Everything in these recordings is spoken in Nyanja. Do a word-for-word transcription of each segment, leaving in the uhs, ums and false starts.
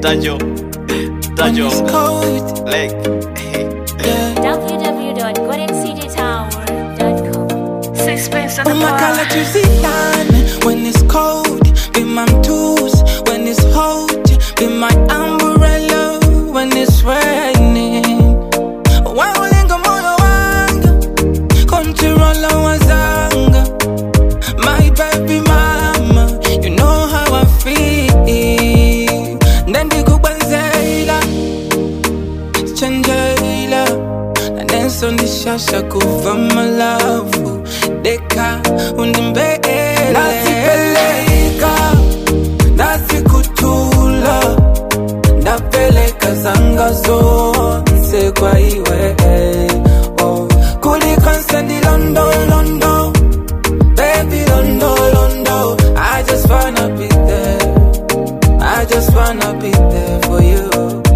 Tajo, Tajo, Lake. w w w dot golden city tower dot com. Sixpence on the bar. I'ma let you sit down when it's cold. Be my tools when it's hot. Be my umbrella when it's raining. Waulinga moyo wanga controlla wazanga. My baby mama, you know how I feel. Ndendi kubanzela changeila na nenso nishasha kuva malavu deka undimbele nasipeleka nasikutula napeleka zanga zonse kwa iwe oh kuliko nsendi londo londo baby londo londo I just wanna be there I just wanna be there for you.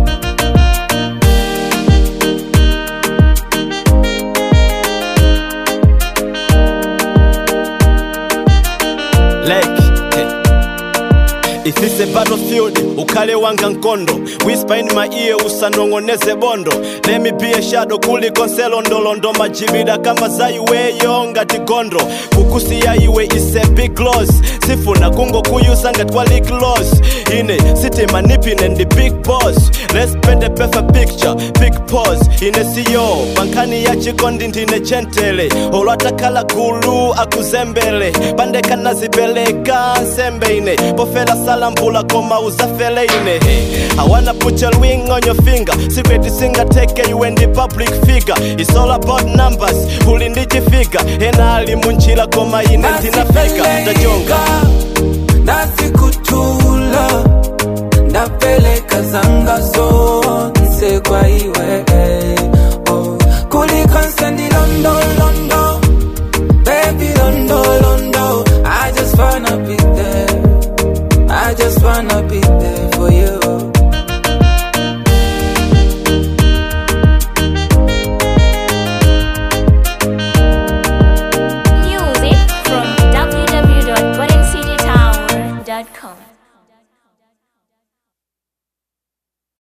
If it's a battlefield, ukale wanga nkondo. Whisper in my ear, usanongoneze bondo. Let me be a shadow, kuli konselo ndolondo. Majibida kama za iwe, yonga tigondo. Kukusi ya iwe is a big loss. Sifuna kungo kuyusanga kwa leak loss. Ine, city manipin and the big boss. Let's paint a perfect picture, big pause. Ine siyo, bankani ya chikondi ndine chentele. Olwata kala gulu, akuzembele. Bandeka nazibeleka, nsembe ine. Pofela salambula koma uzafele ine. I wanna put your ring on your finger. Secret singer take you in the public figure. It's all about numbers, ulindiji figure. Ena alimunchila koma ine tina figure. Tajonga nasi kutula napeleka zanga zonse kwa iwe